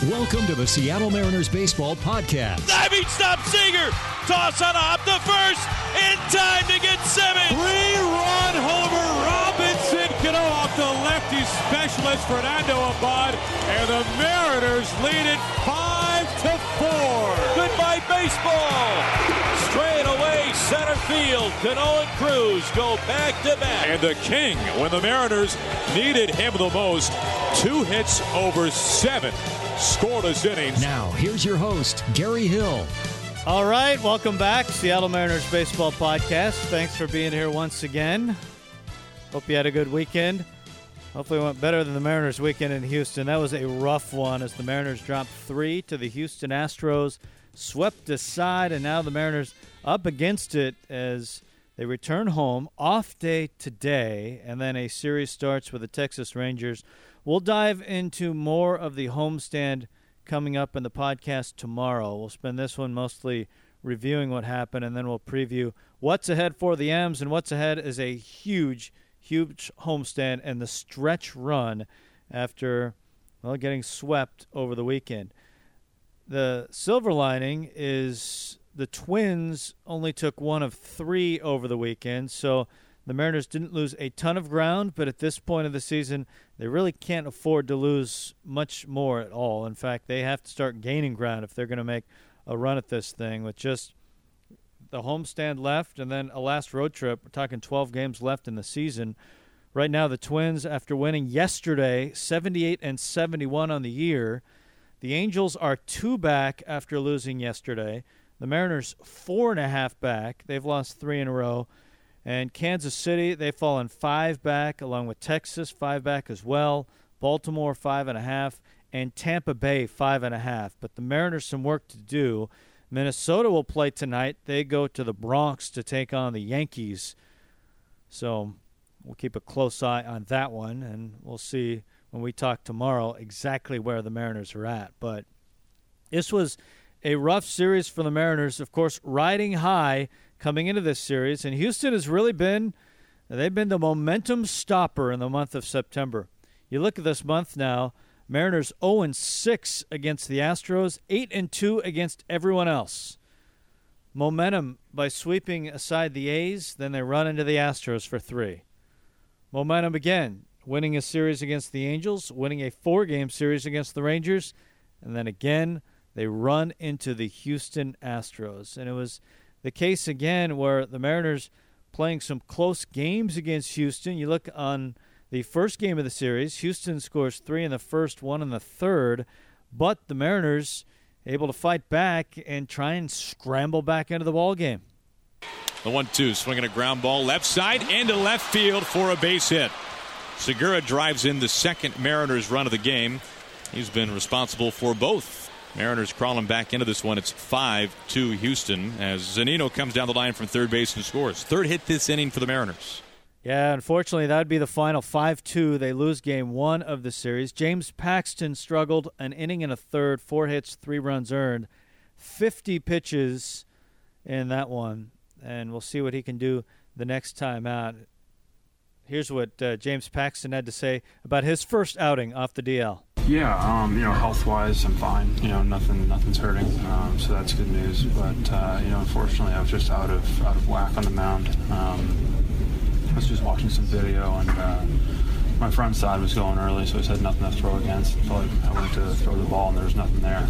Welcome to the Seattle Mariners Baseball Podcast. Diving stop, Seager. Toss on a hop to first. In time to get Simmons. Three-run homer. Robinson Cano off the lefty specialist Fernando Abad. And the Mariners lead it 5-4. Goodbye, baseball. Straight away, center field. Cano and Cruz go back to back. And the king, when the Mariners needed him the most, 2 hits over 7 scoreless innings. Now, here's your host, Gary Hill. All right, welcome back. Seattle Mariners Baseball Podcast. Thanks for being here once again. Hope you had a good weekend. Hopefully it went better than the Mariners' weekend in Houston. That was a rough one as the Mariners dropped 3 to the Houston Astros, swept aside, and now the Mariners up against it as they return home. Off day today, and then a series starts with the Texas Rangers. We'll dive into more of the homestand coming up in the podcast tomorrow. We'll spend this one mostly reviewing what happened, and then we'll preview what's ahead for the M's, and what's ahead is a huge homestand and the stretch run after, well, getting swept over the weekend. The silver lining is the Twins only took 1 of 3 over the weekend, so the Mariners didn't lose a ton of ground, but at this point of the season, they really can't afford to lose much more at all. In fact, they have to start gaining ground if they're going to make a run at this thing with just the homestand left and then a last road trip. We're talking 12 games left in the season. Right now, the Twins, after winning yesterday, 78-71 on the year. The Angels are 2 back after losing yesterday. The Mariners 4.5 back. They've lost 3 in a row. And Kansas City, they've fallen 5 back, along with Texas, 5 back as well. Baltimore, 5.5. And Tampa Bay, 5.5. But the Mariners some work to do. Minnesota will play tonight. They go to the Bronx to take on the Yankees. So we'll keep a close eye on that one, and we'll see when we talk tomorrow exactly where the Mariners are at. But this was a rough series for the Mariners, of course, riding high coming into this series. And Houston has really been the momentum stopper in the month of September. You look at this month now, Mariners 0-6 against the Astros, 8-2 against everyone else. Momentum by sweeping aside the A's, then they run into the Astros for 3. Momentum again, winning a series against the Angels, winning a 4-game series against the Rangers, and then again they run into the Houston Astros. And it was the case again where the Mariners playing some close games against Houston. You look on the first game of the series, Houston scores 3 in the first, 1 in the third, but the Mariners able to fight back and try and scramble back into the ball game. The 1-2, swinging a ground ball left side into left field for a base hit. Segura drives in the second Mariners run of the game. He's been responsible for both. Mariners crawling back into this one. It's 5-2 Houston as Zunino comes down the line from third base and scores. 3rd hit this inning for the Mariners. Yeah, unfortunately, that would be the final 5-2. They lose game 1 of the series. James Paxton struggled an inning and a third, 4 hits, 3 runs earned, 50 pitches in that one. And we'll see what he can do the next time out. Here's what James Paxton had to say about his first outing off the DL. Yeah, health-wise, I'm fine. Nothing's hurting, so that's good news. But unfortunately, I was just out of whack on the mound. I was just watching some video, and my front side was going early, so he said nothing to throw against. I felt like I went to throw the ball, and there was nothing there.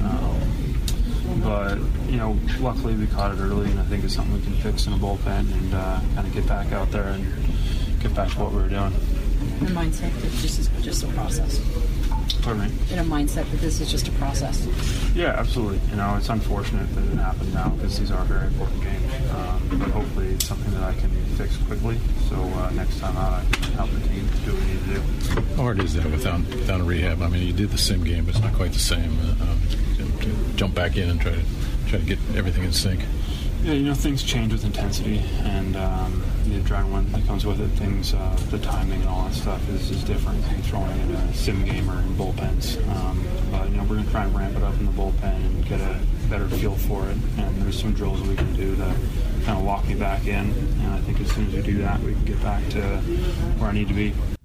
But luckily we caught it early, and I think it's something we can fix in a bullpen and kind of get back out there and get back to what we were doing. The mindset that this is just a process. Pardon me? In a mindset that this is just a process. Yeah, absolutely. It's unfortunate that it happened now because these are very important games. But hopefully it's something that I can fix quickly. So next time out, I can help the team do what we need to do. How hard is that without a rehab? I mean, you did the sim game, but it's not quite the same. To jump back in and try to get everything in sync. Yeah, things change with intensity, and the adrenaline that comes with it, the timing and all that stuff is different than throwing in a sim game or in bullpens. But we're going to try and ramp it up in the bullpen and get a better feel for it. And there's some drills we can do to kind of lock me back in. And I think as soon as we do that, we can get back to where I need to be.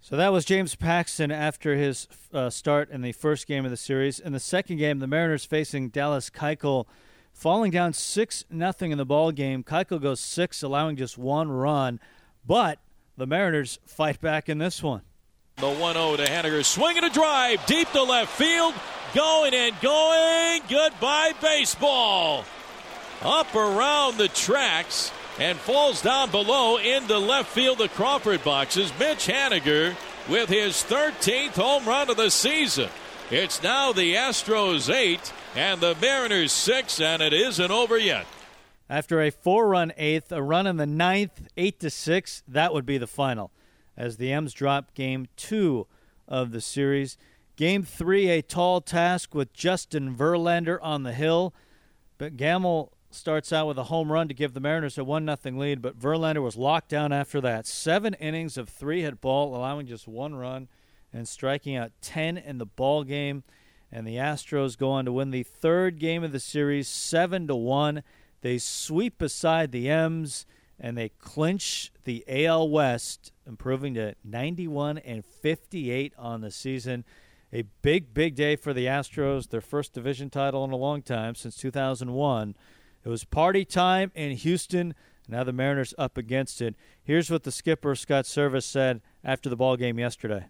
So that was James Paxton after his start in the first game of the series. In the second game, the Mariners facing Dallas Keuchel, falling down 6-0 in the ball game. Keuchel goes 6, allowing just 1 run, but the Mariners fight back in this one. The 1-0 to Haniger, swinging a drive deep to left field, going and going. Goodbye baseball. Up around the tracks and falls down below into left field, the Crawford boxes. Mitch Haniger with his 13th home run of the season. It's now the Astros 8 and the Mariners 6, and it isn't over yet. After a 4-run 8th, a run in the 9th, 8-6, that would be the final, as the M's drop Game 2 of the series. Game 3, a tall task with Justin Verlander on the hill, but Gamble starts out with a home run to give the Mariners a 1-0 lead, but Verlander was locked down after that. 7 innings of 3-hit ball, allowing just 1 run and striking out 10 in the ball game. And the Astros go on to win the third game of the series 7-1. They sweep aside the M's, and they clinch the AL West, improving to 91-58 on the season. A big, big day for the Astros, their first division title in a long time, since 2001. It was party time in Houston. Now the Mariners up against it. Here's what the skipper, Scott Servais, said after the ball game yesterday.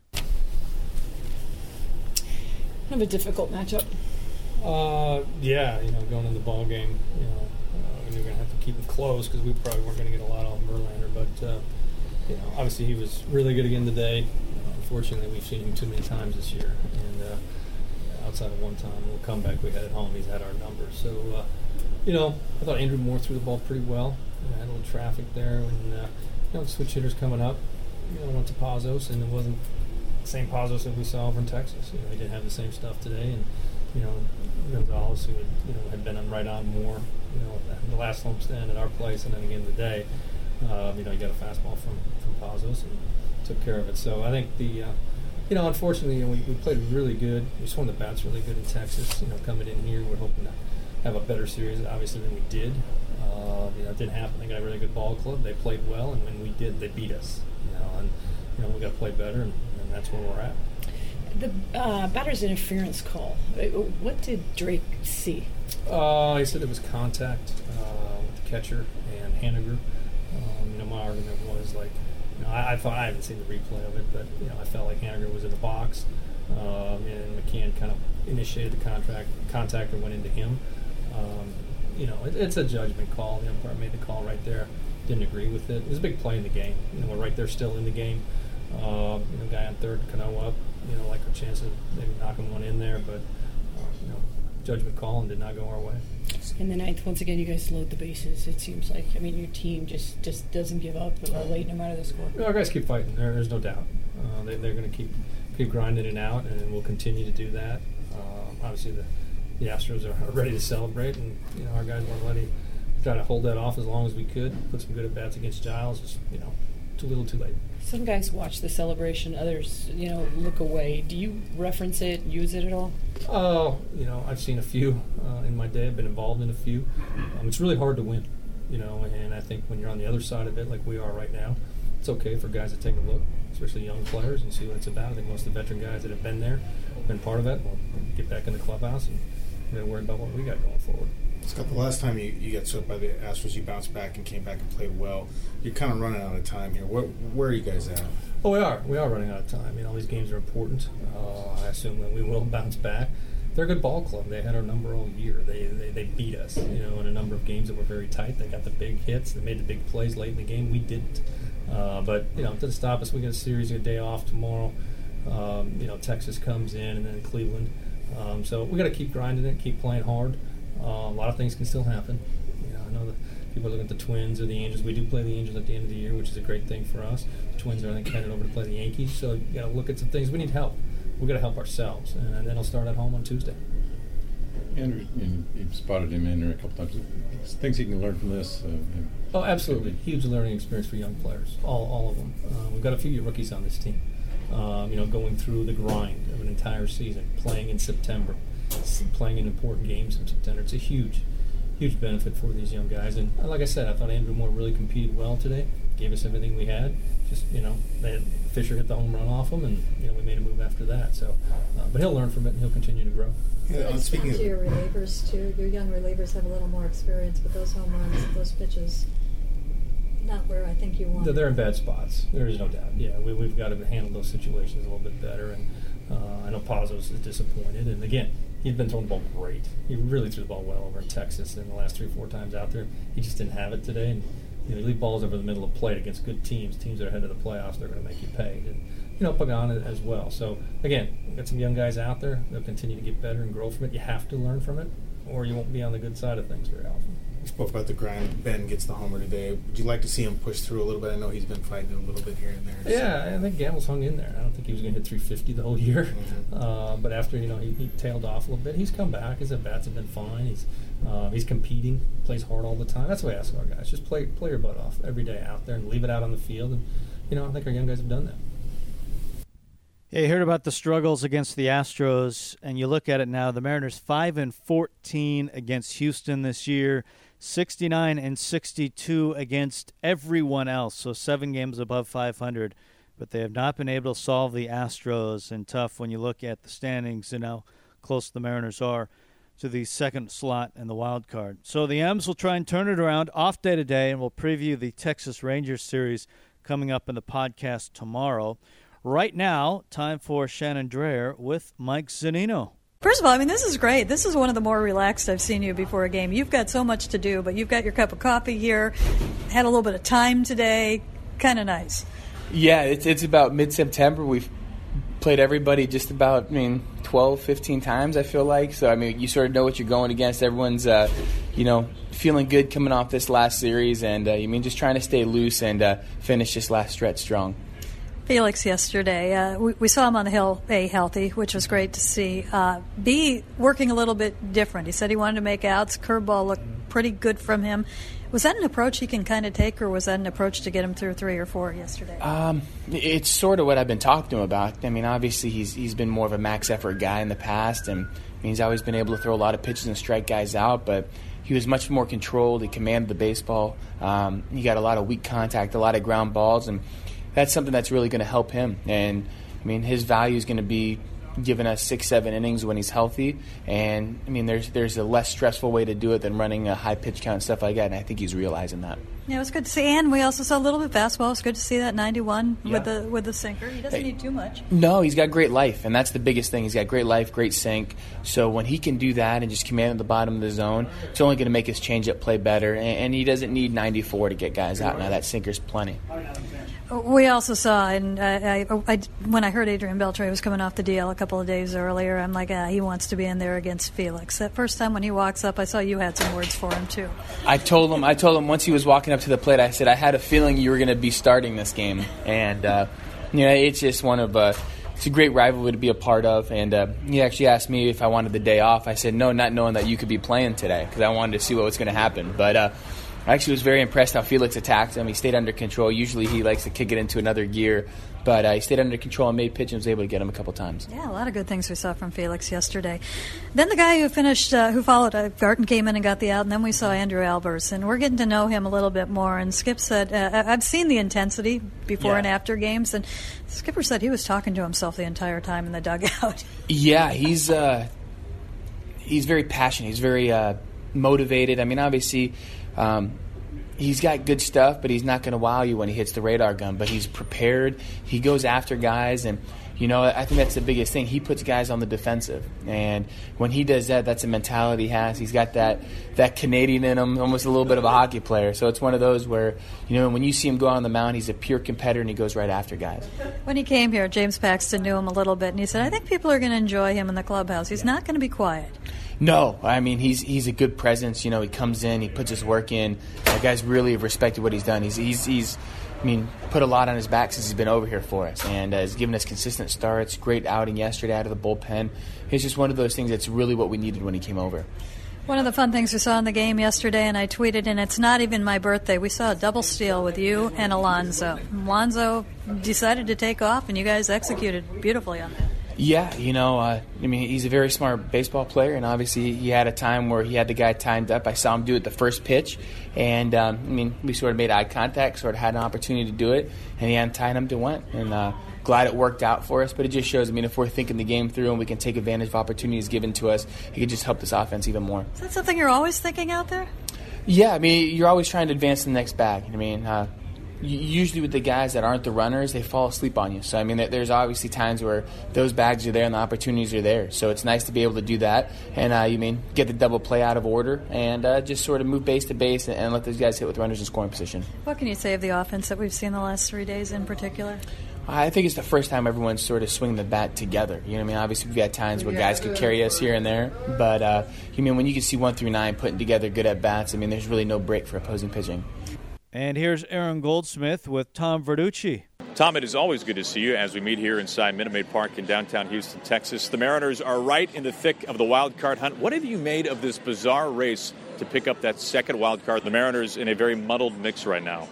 Kind of a difficult matchup. Yeah, going in the ball game, we were going to have to keep it close because we probably weren't going to get a lot on Verlander. But, obviously he was really good again today. Unfortunately, we've seen him too many times this year. And outside of one time, we'll come back we had at home, he's had our number. So, I thought Andrew Moore threw the ball pretty well. Had a little traffic there. And, switch hitters coming up. Went to Pazos, and it wasn't the same Pazos that we saw over in Texas. He didn't have the same stuff today. And, Gonzalez, who had been right on Moore, the last homestand at our place, and then again today, he got a fastball from Pazos and took care of it. So I think unfortunately, we played really good. We swung the bats really good in Texas. Coming in here, we're hoping to have a better series, obviously, than we did. It didn't happen. They got a really good ball club. They played well, and when we did, they beat us. We got to play better, and that's where we're at. The batter's interference call. What did Drake see? He said it was contact with the catcher and Haniger. My argument was I thought, I haven't seen the replay of it, but I felt like Haniger was in the box, and McCann kind of initiated the contact and went into him. It's a judgment call. The umpire made the call right there. Didn't agree with it. It was a big play in the game. We're right there still in the game. Guy on third, Cano up. Like our chance of maybe knocking one in there, but judgment call and did not go our way. In the ninth, once again, you guys load the bases. It seems like, your team just doesn't give up late, no matter the score. Our guys keep fighting. There's no doubt. They're going to keep grinding it out, and we'll continue to do that. Obviously, the Astros are ready to celebrate, and our guys weren't ready. Try to hold that off as long as we could. Put some good at bats against Giles. Just too little, too late. Some guys watch the celebration, others, look away. Do you reference it, use it at all? Oh, I've seen a few in my day. I've been involved in a few. It's really hard to win, and I think when you're on the other side of it, like we are right now, it's okay for guys to take a look, especially young players, and see what it's about. I think most of the veteran guys that have been there, been part of it, will get back in the clubhouse and worry about what we got going forward. Scott, the last time you got swept by the Astros, you bounced back and came back and played well. You're kind of running out of time here. Where are you guys at? Oh, we are. We are running out of time. All these games are important. I assume that we will bounce back. They're a good ball club. They had our number all year. They beat us, in a number of games that were very tight. They got the big hits. They made the big plays late in the game. We didn't. But, it doesn't stop us. We get a series, a day off tomorrow. Texas comes in, and then Cleveland. So we got to keep grinding it, keep playing hard. A lot of things can still happen. I know that people are looking at the Twins or the Angels. We do play the Angels at the end of the year, which is a great thing for us. The Twins are, I think, headed over to play the Yankees. So you got to look at some things. We need help. We've got to help ourselves, and then it'll start at home on Tuesday. Andrew, you've spotted him in there a couple times. Things he can learn from this. Oh, absolutely. Huge learning experience for young players, all of them. We've got a few rookies on this team. Going through the grind of an entire season, playing in September, playing in important games in September. It's a huge benefit for these young guys. And like I said, I thought Andrew Moore really competed well today, gave us everything we had, Just, Fisher hit the home run off him, and we made a move after that. So, but he'll learn from it, and he'll continue to grow. Yeah, speaking to your relievers too, your young relievers have a little more experience, but those home runs, those pitches, not where I think you want. They're in bad spots. There is no doubt. Yeah, we've got to handle those situations a little bit better. And I know Pazos is disappointed. And again, he's been throwing the ball great. He really threw the ball well over in Texas in the last 3 or 4 times out there. He just didn't have it today. And you leave balls over the middle of the plate against good teams that are ahead of the playoffs. They're going to make you pay. And Pagan as well. So again, we've got some young guys out there. They'll continue to get better and grow from it. You have to learn from it, or you won't be on the good side of things very often. You spoke about the grind. Ben gets the homer today. Would you like to see him push through a little bit? I know he's been fighting a little bit here and there. Yeah, I think Gamble's hung in there. I don't think he was going to hit 350 the whole year. Mm-hmm. But after he tailed off a little bit, he's come back. His at-bats have been fine. He's competing, plays hard all the time. That's the way I ask our guys. Just play your butt off every day out there and leave it out on the field. And I think our young guys have done that. Yeah, you heard about the struggles against the Astros, and you look at it now. The Mariners 5-14 against Houston this year, 69-62 against everyone else, so 7 games above 500. But they have not been able to solve the Astros, and tough when you look at the standings and how close the Mariners are to the second slot in the wild card. So the M's will try and turn it around off day today, and we'll preview the Texas Rangers series coming up in the podcast tomorrow. Right now, time for Shannon Dreher with Mike Zunino. First of all, this is great. This is one of the more relaxed I've seen you before a game. You've got so much to do, but you've got your cup of coffee here, had a little bit of time today. Kind of nice. Yeah, it's about mid-September. We've played everybody just about, 12, 15 times, I feel like. So, you sort of know what you're going against. Everyone's, feeling good coming off this last series, and, just trying to stay loose and finish this last stretch strong. Felix yesterday, we saw him on the hill, A, healthy, which was great to see. B, working a little bit different. He said he wanted to make outs. Curveball looked pretty good from him. Was that an approach he can kind of take, or was that an approach to get him through 3 or 4 yesterday? It's sort of what I've been talking to him about. Obviously he's been more of a max effort guy in the past, and he's always been able to throw a lot of pitches and strike guys out, but he was much more controlled. He commanded the baseball. He got a lot of weak contact, a lot of ground balls, and that's something that's really going to help him. And, his value is going to be giving us 6-7 innings when he's healthy. And, there's a less stressful way to do it than running a high pitch count and stuff like that, and I think he's realizing that. Yeah, it was good to see. And we also saw a little bit of fastball. It's good to see that 91 with the sinker. He doesn't need too much. No, he's got great life, and that's the biggest thing. He's got great life, great sink. So when he can do that and just command at the bottom of the zone, it's only going to make his changeup play better. And he doesn't need 94 to get guys out. Now that sinker's plenty. We also saw, and when I heard Adrian Beltre was coming off the DL a couple of days earlier, I'm like, he wants to be in there against Felix. That first time when he walks up, I saw you had some words for him too. I told him once he was walking up to the plate, I said, I had a feeling you were going to be starting this game, and it's just it's a great rivalry to be a part of. And he actually asked me if I wanted the day off. I said no, not knowing that you could be playing today, because I wanted to see what was going to happen. But I actually was very impressed how Felix attacked him. He stayed under control. Usually he likes to kick it into another gear, but he stayed under control and made pitch and was able to get him a couple times. Yeah, a lot of good things we saw from Felix yesterday. Then the guy who followed, Garton came in and got the out, and then we saw Andrew Albers, and we're getting to know him a little bit more. And Skip said, I've seen the intensity before and after games, and Skipper said he was talking to himself the entire time in the dugout. Yeah, he's very passionate. He's very motivated. Obviously, he's got good stuff, but he's not going to wow you when he hits the radar gun. But he's prepared. He goes after guys, and I think that's the biggest thing. He puts guys on the defensive, and when he does that, that's a mentality he has. He's got that Canadian in him, almost a little bit of a hockey player. So it's one of those where when you see him go on the mound, he's a pure competitor, and he goes right after guys. When he came here, James Paxton knew him a little bit, and he said, I think people are going to enjoy him in the clubhouse. He's not going to be quiet. No, he's a good presence. He comes in, he puts his work in. The guys really have respected what he's done. He's put a lot on his back since he's been over here for us, and has given us consistent starts. Great outing yesterday out of the bullpen. It's just one of those things that's really what we needed when he came over. One of the fun things we saw in the game yesterday, and I tweeted, and it's not even my birthday, we saw a double steal with you and Alonso. Alonso decided to take off, and you guys executed beautifully on that. Yeah, he's a very smart baseball player, and obviously he had a time where he had the guy timed up. I saw him do it the first pitch, and we sort of made eye contact, sort of had an opportunity to do it, and he untied him to one. And glad it worked out for us, but it just shows, if we're thinking the game through and we can take advantage of opportunities given to us, it could just help this offense even more. Is that something you're always thinking out there? Yeah, you're always trying to advance to the next bag. Usually with the guys that aren't the runners, they fall asleep on you. So, there's obviously times where those bags are there and the opportunities are there. So it's nice to be able to do that and, get the double play out of order and just sort of move base to base and let those guys hit with runners in scoring position. What can you say of the offense that we've seen the last 3 days in particular? I think it's the first time everyone's sort of swinging the bat together. Obviously we've had times where guys could carry us here and there. But, when you can see 1 through 9 putting together good at-bats, there's really no break for opposing pitching. And here's Aaron Goldsmith with Tom Verducci. Tom, it is always good to see you as we meet here inside Minute Maid Park in downtown Houston, Texas. The Mariners are right in the thick of the wild card hunt. What have you made of this bizarre race to pick up that second wild card? The Mariners in a very muddled mix right now.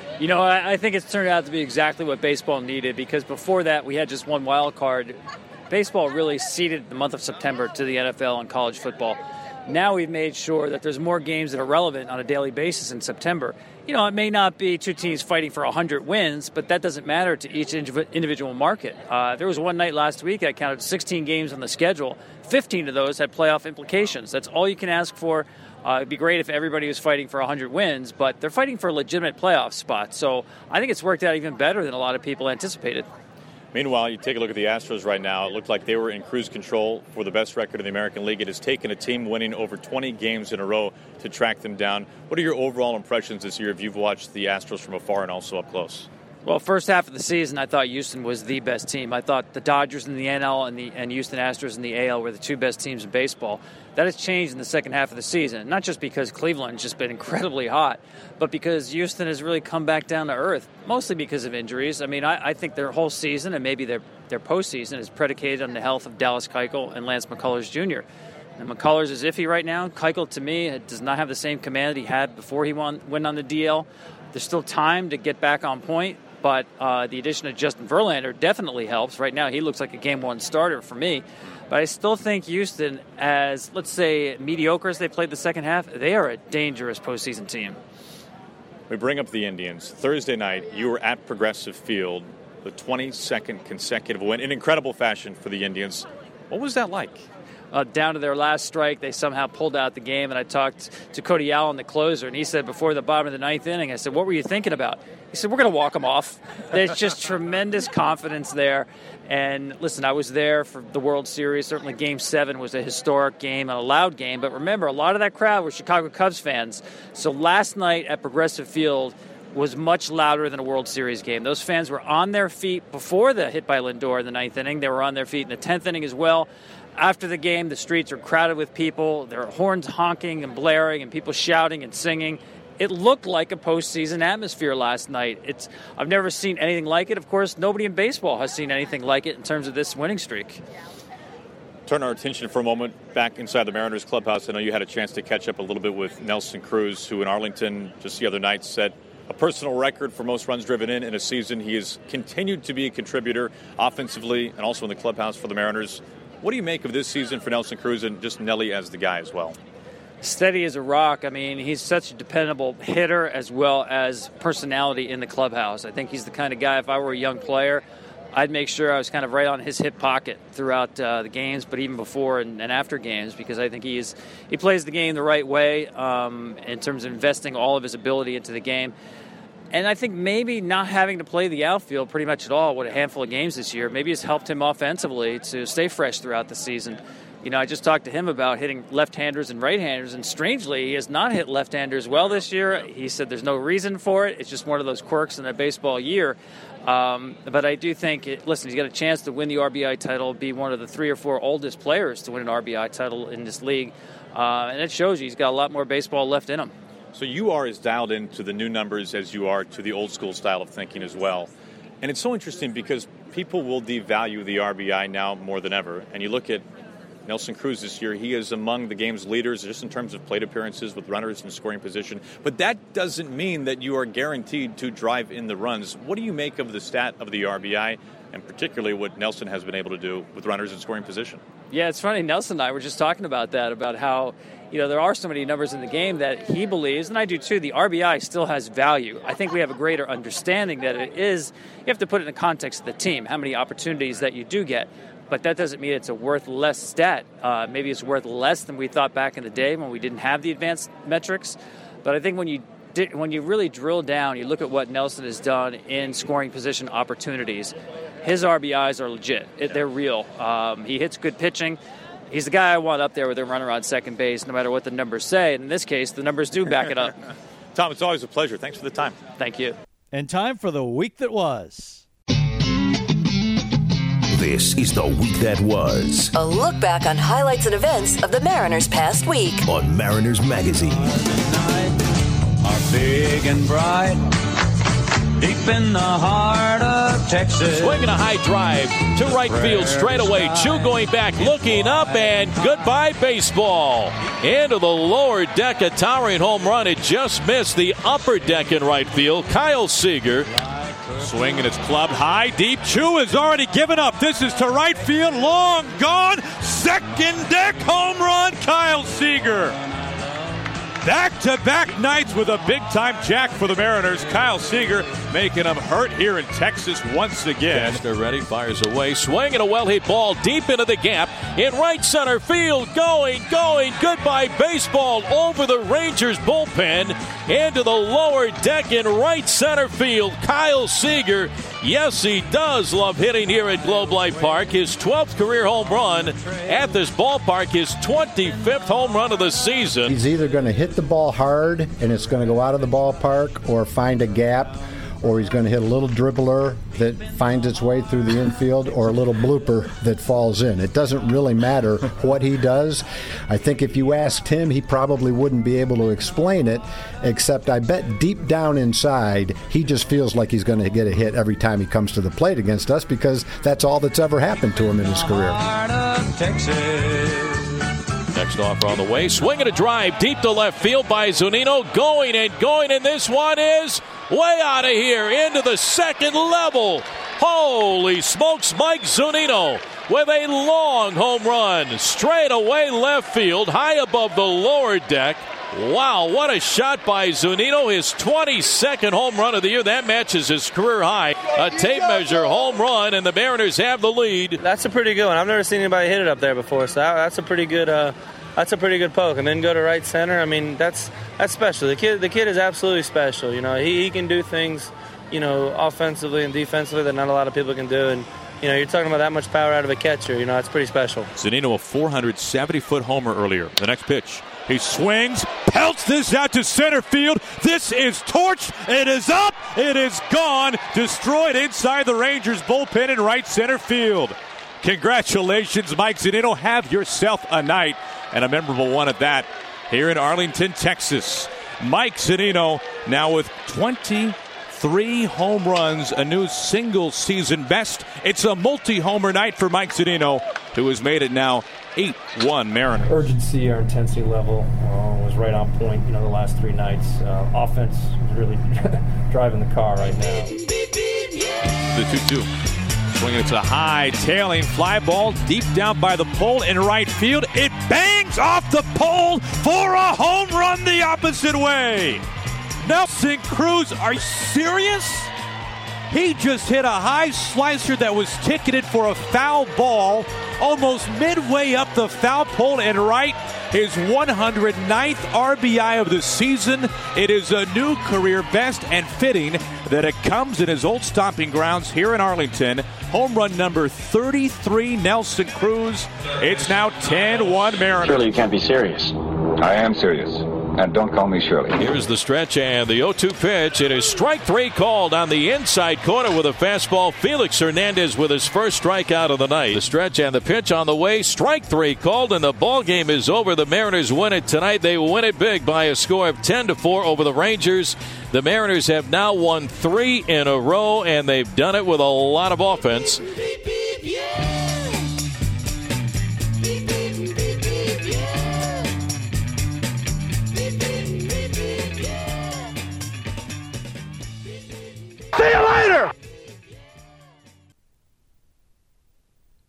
I think it's turned out to be exactly what baseball needed, because before that we had just one wild card. Baseball really ceded the month of September to the NFL and college football. Now we've made sure that there's more games that are relevant on a daily basis in September. It may not be two teams fighting for 100 wins, but that doesn't matter to each individual market. There was one night last week I counted 16 games on the schedule. 15 of those had playoff implications. That's all you can ask for. It'd be great if everybody was fighting for 100 wins, but they're fighting for a legitimate playoff spot. So I think it's worked out even better than a lot of people anticipated. Meanwhile, you take a look at the Astros right now. It looked like they were in cruise control for the best record in the American League. It has taken a team winning over 20 games in a row to track them down. What are your overall impressions this year if you've watched the Astros from afar and also up close? Well, first half of the season, I thought Houston was the best team. I thought the Dodgers in the NL and Houston Astros in the AL were the two best teams in baseball. That has changed in the second half of the season, not just because Cleveland's just been incredibly hot, but because Houston has really come back down to earth, mostly because of injuries. I think their whole season and maybe their postseason is predicated on the health of Dallas Keuchel and Lance McCullers Jr. And McCullers is iffy right now. Keuchel, to me, does not have the same command that he had before he went on the DL. There's still time to get back on point. But the addition of Justin Verlander definitely helps. Right now, he looks like a Game 1 starter for me. But I still think Houston, as, let's say, mediocre as they played the second half, they are a dangerous postseason team. We bring up the Indians. Thursday night, you were at Progressive Field, the 22nd consecutive win in incredible fashion for the Indians. What was that like? Down to their last strike, they somehow pulled out the game. And I talked to Cody Allen, the closer, and he said before the bottom of the ninth inning, I said, what were you thinking about? He said, we're going to walk them off. There's just tremendous confidence there. And listen, I was there for the World Series. Certainly Game 7 was a historic game and a loud game. But remember, a lot of that crowd were Chicago Cubs fans. So last night at Progressive Field was much louder than a World Series game. Those fans were on their feet before the hit by Lindor in the ninth inning. They were on their feet in the 10th inning as well. After the game, the streets are crowded with people. There are horns honking and blaring and people shouting and singing. It looked like a postseason atmosphere last night. I've never seen anything like it. Of course, nobody in baseball has seen anything like it in terms of this winning streak. Turn our attention for a moment back inside the Mariners clubhouse. I know you had a chance to catch up a little bit with Nelson Cruz, who in Arlington just the other night set a personal record for most runs driven in a season. He has continued to be a contributor offensively and also in the clubhouse for the Mariners. What do you make of this season for Nelson Cruz and just Nelly as the guy as well? Steady as a rock. He's such a dependable hitter as well as personality in the clubhouse. I think he's the kind of guy, if I were a young player, I'd make sure I was kind of right on his hip pocket throughout the games, but even before and after games, because I think he plays the game the right way in terms of investing all of his ability into the game. And I think maybe not having to play the outfield pretty much at all with a handful of games this year maybe has helped him offensively to stay fresh throughout the season. I just talked to him about hitting left-handers and right-handers, and strangely, he has not hit left-handers well this year. He said there's no reason for it. It's just one of those quirks in a baseball year. But I do think, he's got a chance to win the RBI title, be one of the 3 or 4 oldest players to win an RBI title in this league. And it shows you he's got a lot more baseball left in him. So you are as dialed into the new numbers as you are to the old school style of thinking as well. And it's so interesting because people will devalue the RBI now more than ever. And you look at Nelson Cruz this year, he is among the game's leaders just in terms of plate appearances with runners in scoring position. But that doesn't mean that you are guaranteed to drive in the runs. What do you make of the stat of the RBI, and particularly what Nelson has been able to do with runners in scoring position? Yeah, it's funny. Nelson and I were just talking about that, about how, there are so many numbers in the game that he believes, and I do too, the RBI still has value. I think we have a greater understanding that it is, you have to put it in the context of the team, how many opportunities that you do get. But that doesn't mean it's a worth less stat. Maybe it's worth less than we thought back in the day when we didn't have the advanced metrics. But I think when you really drill down, you look at what Nelson has done in scoring position opportunities, his RBIs are legit. They're real. He hits good pitching. He's the guy I want up there with a runner on second base, no matter what the numbers say. And in this case, the numbers do back it up. Tom, it's always a pleasure. Thanks for the time. Thank you. And time for the week that was. This is the week that was. A look back on highlights and events of the Mariners' past week. On Mariners Magazine. Are big and bright, deep in the heart of Texas. Swinging a high drive to right field straight away. Chu going back, looking up, and goodbye baseball. Into the lower deck, a towering home run. It just missed the upper deck in right field. Kyle Seager. Swinging, it's clubbed high, deep. Chu has already given up. This is to right field, long gone. Second deck home run, Kyle Seager. Back-to-back nights with a big-time jack for the Mariners. Kyle Seager making them hurt here in Texas once again. Cashner ready, fires away, swinging a well-hit ball deep into the gap in right center field. Going, goodbye baseball over the Rangers bullpen into the lower deck in right center field. Kyle Seager, yes, he does love hitting here at Globe Life Park. His 12th career home run at this ballpark, his 25th home run of the season. He's either going to hit the ball hard and it's going to go out of the ballpark, or find a gap, or he's going to hit a little dribbler that finds its way through the infield, or a little blooper that falls in. It doesn't really matter what he does. I think if you asked him, he probably wouldn't be able to explain it, except I bet deep down inside, he just feels like he's going to get a hit every time he comes to the plate against us, because that's all that's ever happened to him in his career. Next offer on the way. Swinging a drive deep to left field by Zunino. Going, and this one is way out of here into the second level. Holy smokes, Mike Zunino with a long home run. Straight away left field, high above the lower deck. Wow, what a shot by Zunino. His 22nd home run of the year. That matches his career high. A tape measure home run, and the Mariners have the lead. That's a pretty good one. I've never seen anybody hit it up there before, so that's a pretty good poke. And then go to right center. I mean, that's special. The kid is absolutely special. He can do things, offensively and defensively that not a lot of people can do. And you're talking about that much power out of a catcher. That's pretty special. Zunino, a 470-foot homer earlier. The next pitch. He swings, pelts this out to center field. This is torched. It is up. It is gone. Destroyed inside the Rangers bullpen in right center field. Congratulations, Mike Zunino. Have yourself a night, and a memorable one at that, here in Arlington, Texas. Mike Zunino now with 23 home runs, a new single-season best. It's a multi-homer night for Mike Zunino, who has made it now 8-1 Mariners. Urgency, our intensity level was right on point, the last three nights. Offense is really driving the car right now. The 2-2. Swinging, it's a high, tailing fly ball deep down by the pole in right field. It bangs off the pole for a home run the opposite way. Nelson Cruz, are you serious? He just hit a high slicer that was ticketed for a foul ball almost midway up the foul pole and right. His 109th RBI of the season. It is a new career best, and fitting that it comes in his old stomping grounds here in Arlington. Home run number 33, Nelson Cruz. It's now 10-1 Mariners. Surely you can't be serious. I am serious. And don't call me Shirley. Here's the stretch and the 0-2 pitch. It is strike three called on the inside corner with a fastball. Felix Hernandez with his first strikeout of the night. The stretch and the pitch on the way. Strike three called, and the ball game is over. The Mariners win it tonight. They win it big by a score of 10-4 over the Rangers. The Mariners have now won 3 in a row, and they've done it with a lot of offense.